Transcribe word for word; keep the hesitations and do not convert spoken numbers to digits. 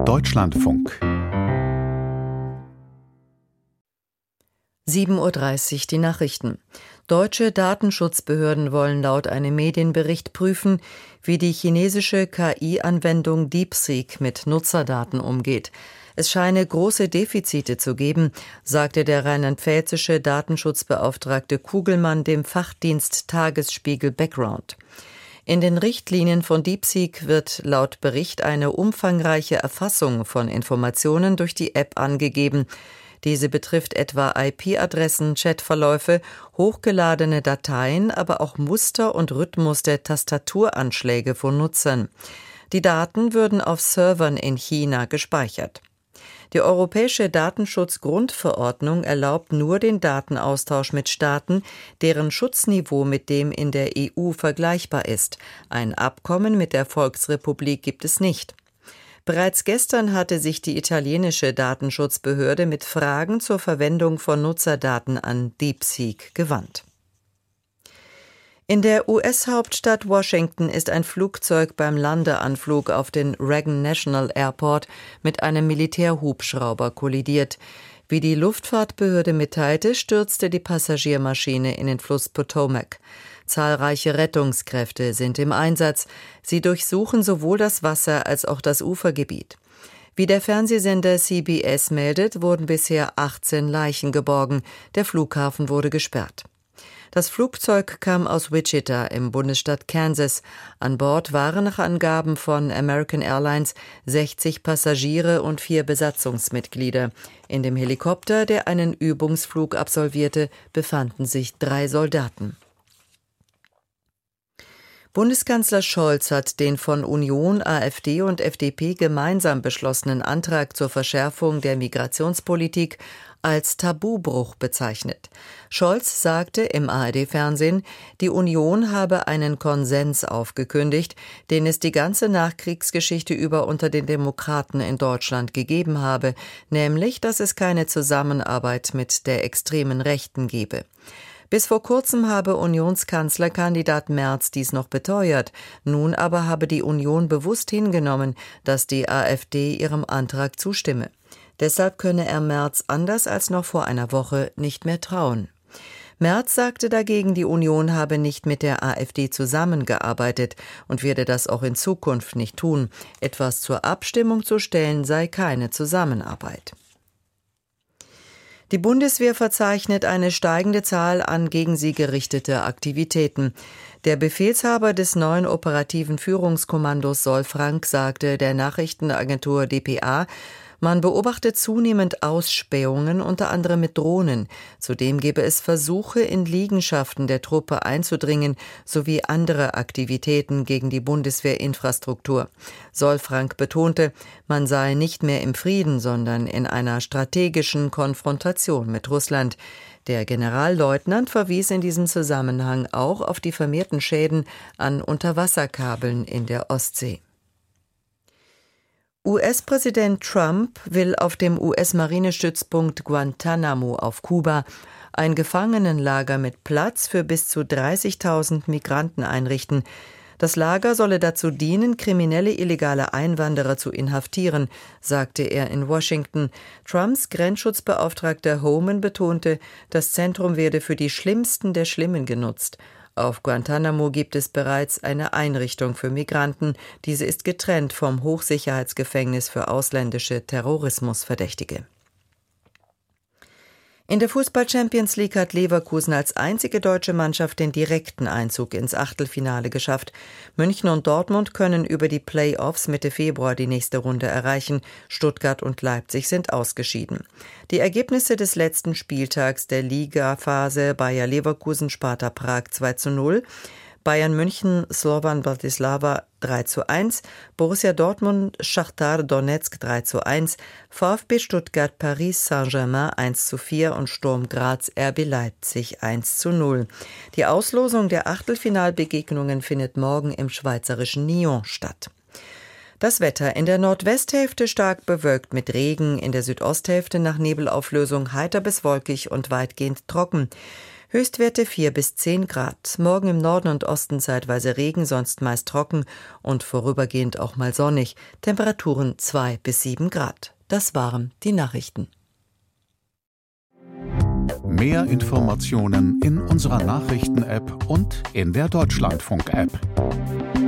Deutschlandfunk. sieben Uhr dreißig, die Nachrichten. Deutsche Datenschutzbehörden wollen laut einem Medienbericht prüfen, wie die chinesische K I-Anwendung DeepSeek mit Nutzerdaten umgeht. Es scheine große Defizite zu geben, sagte der rheinland-pfälzische Datenschutzbeauftragte Kugelmann dem Fachdienst Tagesspiegel Background. In den Richtlinien von DeepSeek wird laut Bericht eine umfangreiche Erfassung von Informationen durch die App angegeben. Diese betrifft etwa I P-Adressen, Chatverläufe, hochgeladene Dateien, aber auch Muster und Rhythmus der Tastaturanschläge von Nutzern. Die Daten würden auf Servern in China gespeichert. Die Europäische Datenschutzgrundverordnung erlaubt nur den Datenaustausch mit Staaten, deren Schutzniveau mit dem in der E U vergleichbar ist. Ein Abkommen mit der Volksrepublik gibt es nicht. Bereits gestern hatte sich die italienische Datenschutzbehörde mit Fragen zur Verwendung von Nutzerdaten an DeepSeek gewandt. In der U S-Hauptstadt Washington ist ein Flugzeug beim Landeanflug auf den Reagan National Airport mit einem Militärhubschrauber kollidiert. Wie die Luftfahrtbehörde mitteilte, stürzte die Passagiermaschine in den Fluss Potomac. Zahlreiche Rettungskräfte sind im Einsatz. Sie durchsuchen sowohl das Wasser als auch das Ufergebiet. Wie der Fernsehsender C B S meldet, wurden bisher achtzehn Leichen geborgen. Der Flughafen wurde gesperrt. Das Flugzeug kam aus Wichita im Bundesstaat Kansas. An Bord waren nach Angaben von American Airlines sechzig Passagiere und vier Besatzungsmitglieder. In dem Helikopter, der einen Übungsflug absolvierte, befanden sich drei Soldaten. Bundeskanzler Scholz hat den von Union, AfD und F D P gemeinsam beschlossenen Antrag zur Verschärfung der Migrationspolitik als Tabubruch bezeichnet. Scholz sagte im A R D-Fernsehen, die Union habe einen Konsens aufgekündigt, den es die ganze Nachkriegsgeschichte über unter den Demokraten in Deutschland gegeben habe, nämlich, dass es keine Zusammenarbeit mit der extremen Rechten gebe. Bis vor kurzem habe Unionskanzlerkandidat Merz dies noch beteuert. Nun aber habe die Union bewusst hingenommen, dass die AfD ihrem Antrag zustimme. Deshalb könne er Merz anders als noch vor einer Woche nicht mehr trauen. Merz sagte dagegen, die Union habe nicht mit der AfD zusammengearbeitet und werde das auch in Zukunft nicht tun. Etwas zur Abstimmung zu stellen sei keine Zusammenarbeit. Die Bundeswehr verzeichnet eine steigende Zahl an gegen sie gerichteter Aktivitäten. Der Befehlshaber des neuen operativen Führungskommandos Solfrank sagte der Nachrichtenagentur D P A, man beobachte zunehmend Ausspähungen, unter anderem mit Drohnen. Zudem gebe es Versuche, in Liegenschaften der Truppe einzudringen, sowie andere Aktivitäten gegen die Bundeswehrinfrastruktur. Solfrank betonte, man sei nicht mehr im Frieden, sondern in einer strategischen Konfrontation mit Russland. Der Generalleutnant verwies in diesem Zusammenhang auch auf die vermehrten Schäden an Unterwasserkabeln in der Ostsee. U S-Präsident Trump will auf dem U S-Marinestützpunkt Guantánamo auf Kuba ein Gefangenenlager mit Platz für bis zu dreißigtausend Migranten einrichten. Das Lager solle dazu dienen, kriminelle illegale Einwanderer zu inhaftieren, sagte er in Washington. Trumps Grenzschutzbeauftragter Homan betonte, das Zentrum werde für die Schlimmsten der Schlimmen genutzt. Auf Guantánamo gibt es bereits eine Einrichtung für Migranten. Diese ist getrennt vom Hochsicherheitsgefängnis für ausländische Terrorismusverdächtige. In der Fußball-Champions League hat Leverkusen als einzige deutsche Mannschaft den direkten Einzug ins Achtelfinale geschafft. München und Dortmund können über die Play-offs Mitte Februar die nächste Runde erreichen. Stuttgart und Leipzig sind ausgeschieden. Die Ergebnisse des letzten Spieltags der Ligaphase: Bayer Leverkusen, Sparta Prag zwei zu null, Bayern München, Slovan Bratislava drei zu eins, Borussia Dortmund, Schachtar Donetsk drei zu eins, VfB Stuttgart, Paris Saint-Germain eins zu vier und Sturm Graz, R B Leipzig eins zu null. Die Auslosung der Achtelfinalbegegnungen findet morgen im schweizerischen Nyon statt. Das Wetter: in der Nordwesthälfte stark bewölkt mit Regen, in der Südosthälfte nach Nebelauflösung heiter bis wolkig und weitgehend trocken. Höchstwerte vier bis zehn Grad. Morgen im Norden und Osten zeitweise Regen, sonst meist trocken und vorübergehend auch mal sonnig. Temperaturen zwei bis sieben Grad. Das waren die Nachrichten. Mehr Informationen in unserer Nachrichten-App und in der Deutschlandfunk-App.